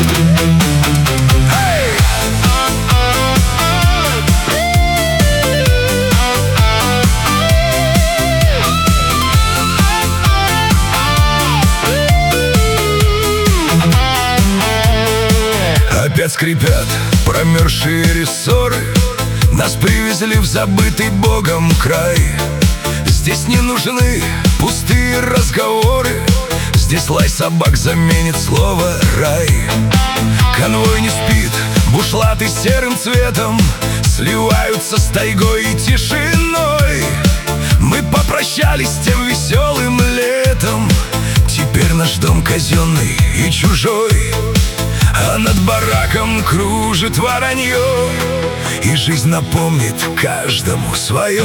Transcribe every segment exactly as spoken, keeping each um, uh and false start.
Опять скрипят промерзшие рессоры. Нас привезли в забытый Богом край. Здесь не нужны пустые разговоры. Здесь лай собак заменит слово «рай». Конвой не спит, бушлаты серым цветом сливаются с тайгой и тишиной. Мы попрощались с тем веселым летом. Теперь наш дом казенный и чужой, а над бараком кружит воронье, и жизнь напомнит каждому свое.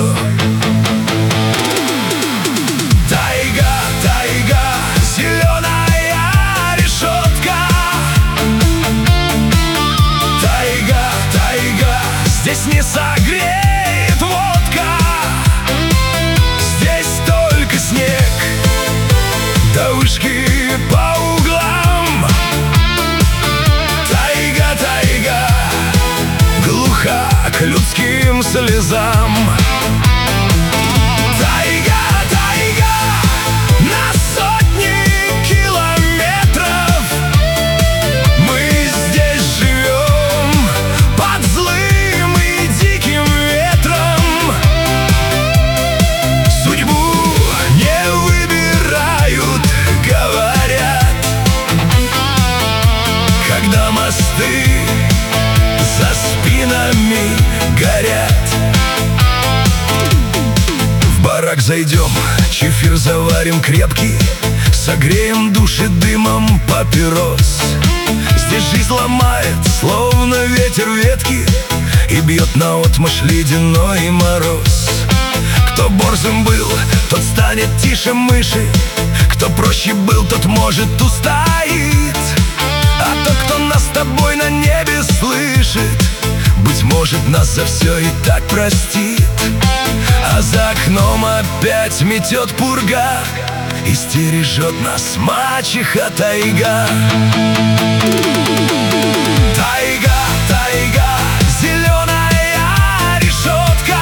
Тайга, тайга, зеленая решетка. Тайга, тайга, здесь не согреет водка. Здесь только снег, да вышки по углам. Тайга, тайга, глуха к людским слезам. Тайга, тайга, на сотни километров мы здесь живем под злым и диким ветром. Судьбу не выбирают, говорят, когда мосты за спинами горят. В барак зайдем, чефир заварим крепкий, согреем души дымом папирос. Здесь жизнь ломает, словно ветер ветки, и бьет наотмашь ледяной мороз. Кто борзым был, тот станет тише мыши. Кто проще был, тот может устоит. А тот, кто нас с тобой на небе слышит, быть может, нас за все и так простит. А за окном опять метет пурга, и стережет нас мачеха тайга. Тайга, тайга, зеленая решетка.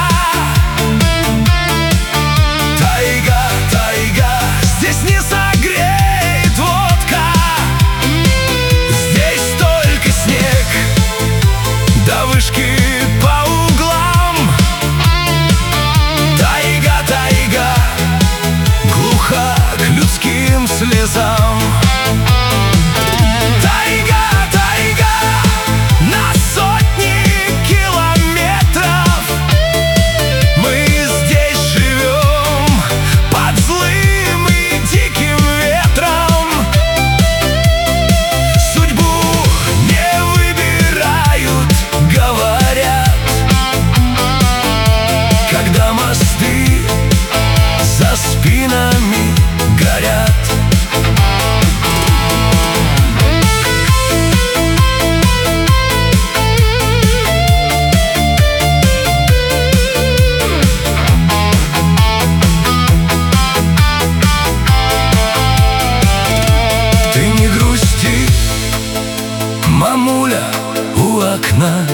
Тайга, тайга, здесь не согреет водка. Здесь только снег, да вышки по углам. Тайга, тайга, глуха к людским слезам. Тайга, тайга, на сотни километров мы здесь живем под злым и диким ветром. Судьбу не выбирают, говорят, когда мосты за спинами горят. Ты не грусти, мамуля у окна.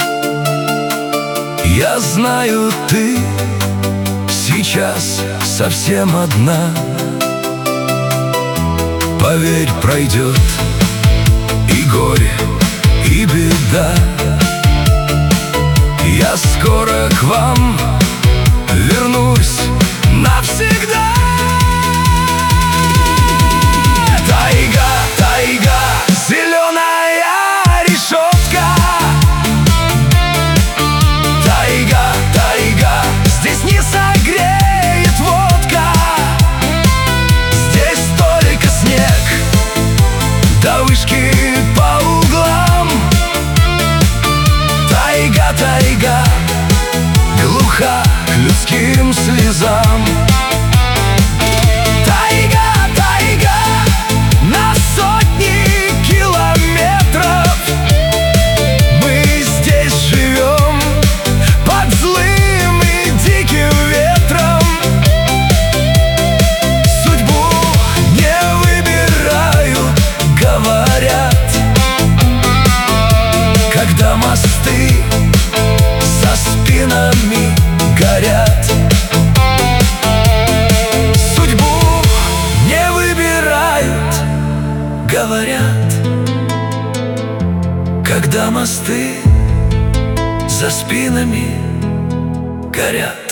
Я знаю, ты сейчас совсем одна. Поверь, пройдет и горе, и беда. Я скоро к вам вернусь навсегда. Тайга, тайга, зеленая решетка. Тайга, тайга, здесь не согреет водка. Здесь только снег, да вышки по углам. Тайга, тайга, глуха к людским слезам. Тайга, тайга, на сотни километров мы здесь живем под злым и диким ветром. Судьбу не выбирают, говорят, когда мосты за спинами горят.